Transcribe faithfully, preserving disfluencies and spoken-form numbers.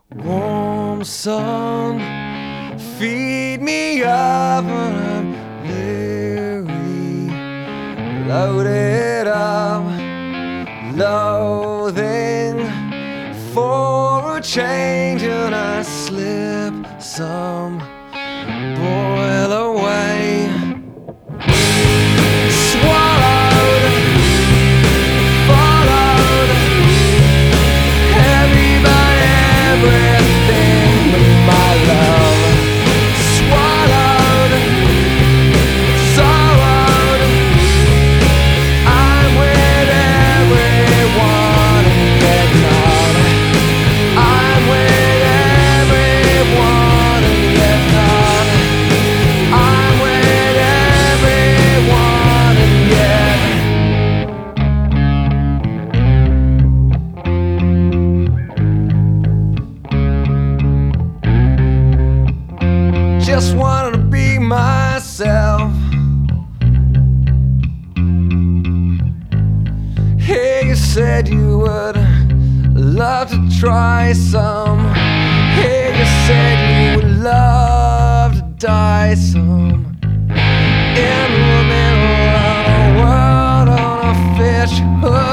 Warm sun, feed me up when I'm weary. Loaded up, loathing for a change, and I slip some, boil away. Swallowed, followed, everybody, everything but my love. Swallowed, sorrowed, I'm with everyone and yet not. I'm with everyone and yet not. I'm with everyone and yet just wanted to be myself. Hey, you said you would love to try some. Hey, you said you would love to die some. In the middle of the world on a fish hook.